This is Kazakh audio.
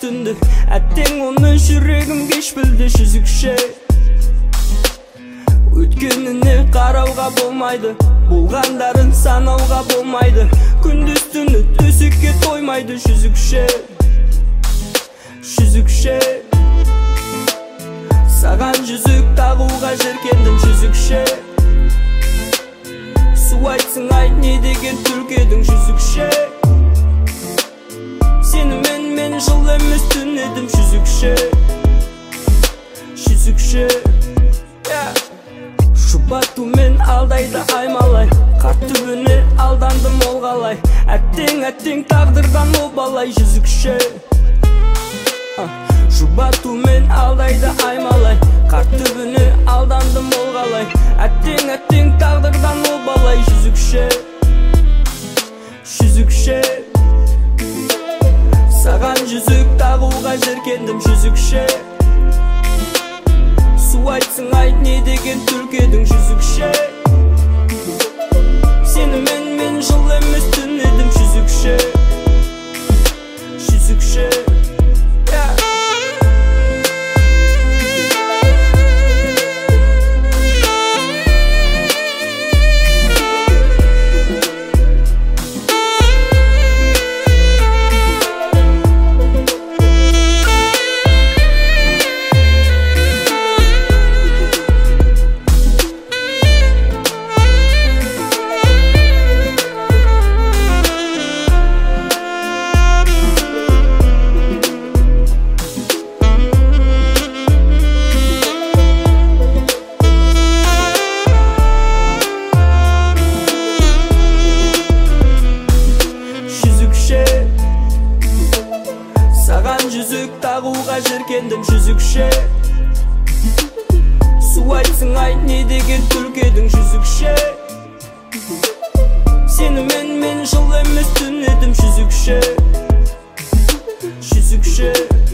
түндү әттең оны жүрегім кеш білді жүзікше өткеніне қарауға болмайды болғандарын санауға болмайды күндіз түні төсекке тоймайды жүзікше саған жүзік тағуға жеркендім жүзікше су айтсың ай не деген түлкедің жүзікше сенімен мен жыл емес түн едім жүзікше жұбатумен алдайды аймалай қарт түбіне алдандым ол қалай әттең тағдырдан обалай жүзікше жұбатумен алдайды аймалай қарт түбіне алдандым ол қалай әттең тағдырдан обалай жүзікше саған жүзік тағуға жеркендім жүзікше су айтсың ай не деген түлкедің жүзікше сенімен мен жыл емес түн едім жүзікше саған жүзік тағуға жеркендім жүзікше су айтсың ай не деген түлкедің жүзікше сенімен мен жыл емес түн едім жүзікше